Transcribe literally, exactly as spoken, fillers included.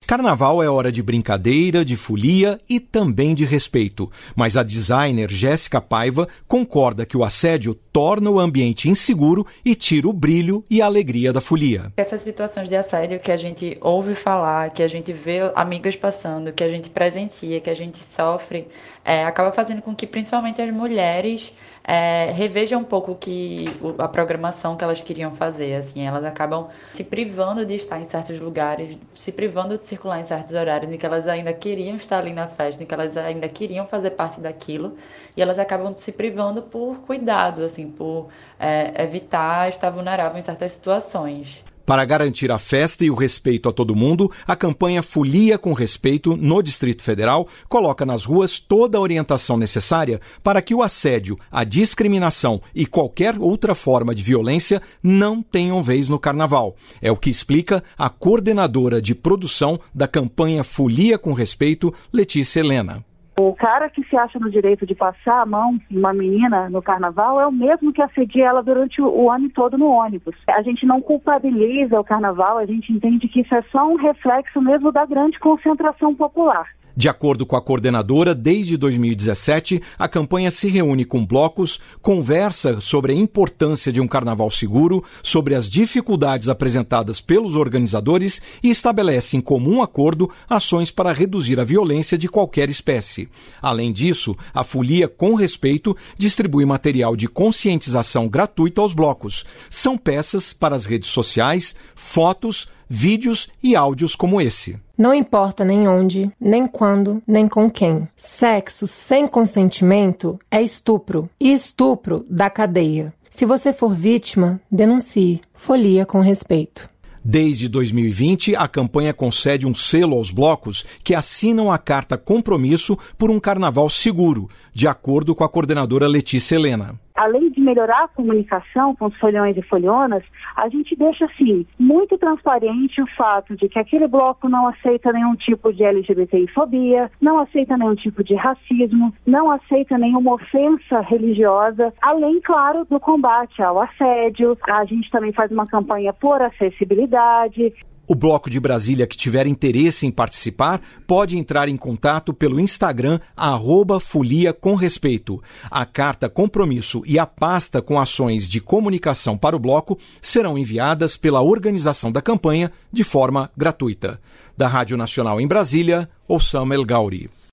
Carnaval é hora de brincadeira, de folia e também de respeito. Mas a designer Jéssica Paiva concorda que o assédio torna o ambiente inseguro e tira o brilho e a alegria da folia. Essas situações de assédio que a gente ouve falar, que a gente vê amigas passando, que a gente presencia, que a gente sofre, é, acaba fazendo com que principalmente as mulheres é, revejam um pouco que, a programação que elas queriam fazer. Assim, elas acabam se privando de estar em certos lugares, se privando de circular em certos horários em que elas ainda queriam estar ali na festa, em que elas ainda queriam fazer parte daquilo, e elas acabam se privando por cuidado, assim, por é, evitar estar vulnerável em certas situações. Para garantir a festa e o respeito a todo mundo, a campanha Folia com Respeito, no Distrito Federal, coloca nas ruas toda a orientação necessária para que o assédio, a discriminação e qualquer outra forma de violência não tenham vez no Carnaval. É o que explica a coordenadora de produção da campanha Folia com Respeito, Letícia Helena. O cara que se acha no direito de passar a mão em uma menina no carnaval é o mesmo que assedia ela durante o, o ano todo no ônibus. A gente não culpabiliza o carnaval, a gente entende que isso é só um reflexo mesmo da grande concentração popular. De acordo com a coordenadora, desde dois mil e dezessete, a campanha se reúne com blocos, conversa sobre a importância de um carnaval seguro, sobre as dificuldades apresentadas pelos organizadores e estabelece em comum acordo ações para reduzir a violência de qualquer espécie. Além disso, a Folia com Respeito distribui material de conscientização gratuito aos blocos. São peças para as redes sociais, fotos, vídeos e áudios como esse. Não importa nem onde, nem quando, nem com quem. Sexo sem consentimento é estupro. E estupro dá cadeia. Se você for vítima, denuncie. Folia com Respeito. Desde dois mil e vinte, a campanha concede um selo aos blocos que assinam a carta Compromisso por um Carnaval Seguro, de acordo com a coordenadora Letícia Helena. Além de melhorar a comunicação com os folhões e folhonas, a gente deixa, assim, muito transparente o fato de que aquele bloco não aceita nenhum tipo de L G B T I-fobia, não aceita nenhum tipo de racismo, não aceita nenhuma ofensa religiosa, além, claro, do combate ao assédio. A gente também faz uma campanha por acessibilidade. O Bloco de Brasília que tiver interesse em participar pode entrar em contato pelo Instagram arroba Folia com Respeito. A carta Compromisso e a pasta com ações de comunicação para o bloco serão enviadas pela organização da campanha de forma gratuita. Da Rádio Nacional em Brasília, Osama El Gauri.